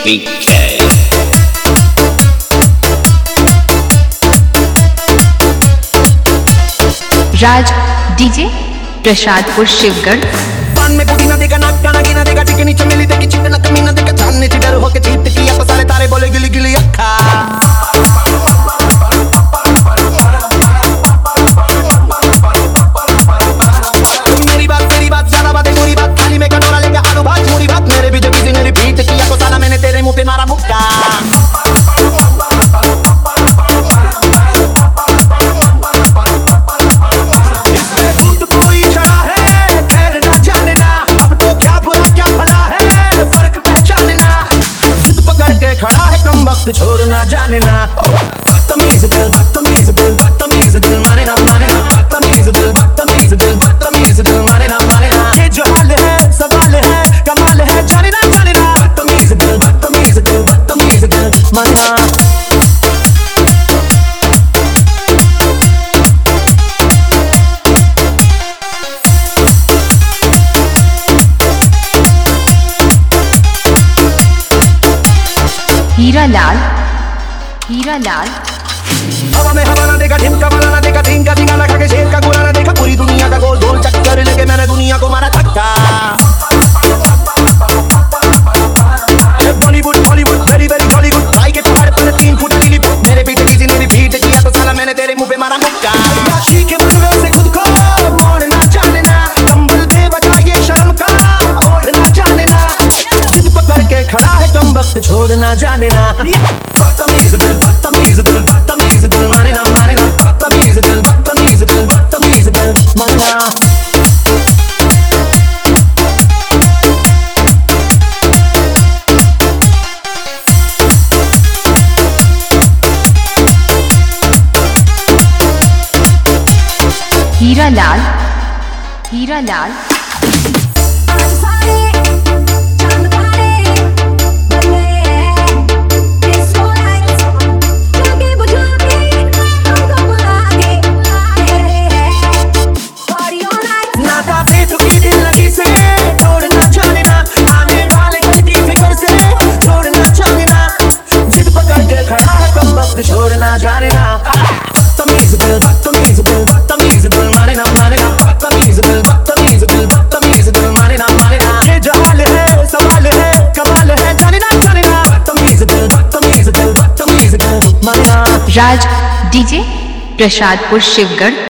BK. Raj DJ Prasadpur Shivgarh. पान में पुदीना देगा नाक गाना गिना देगा ठीक नीचे मिली देगी चिकन कमीना देगा जानने से डर होके चीत किया तो सारे तारे बोले गिली गिली अक्खा मेरी बात ज्यादा बातें पूरी बात खाली में कटोरा लेके आलू भात पूरी बात मेरे भी जब किसी ने रिपीट किया तो साला मैंने तेरे मुंह पे मारा मुक्का खड़ा है कम वक्त छोड़ना जाने ना बदतमीज दिल माने ना बदतमीज दिल माने ना ये जो हाल है सवाल है कमाल है जाने ना बदतमीज दिल माने ना हीरा लाल हवा में हवा ना देखा ढिमका वाला ना देखा धींगा लगा के शेर का गोला ना देखा पूरी दुनिया का गोल गोल चक्कर लेके मैंने दुनिया को मारा धक्का बॉलीवुड वेरी बॉलीवुड भाई के पहाड़ पर 3 फुट नीली मेरे पीछे किसी ने रिपीट किया तो साला मैंने तेरे मुंह पे मारा मुक्का शीखे बनवे से खुद को मोड़ना जाने ना कंबल दे बचा ये शर्म का ओढ़ना जाने ना जिद पकड़ के खड़ा है कम वक्त छोड़ना जाने ना बदतमीज दिल माने ना बदतमीज दिल माने ना हीरा लाल छोड़ना जाने ना बदतमीज दिल माने ना बदतमीज दिल माने ना ये जो हाल है सवाल है कमाल है जाने ना बदतमीज दिल माने ना राज डीजे प्रसादपुर शिवगढ़।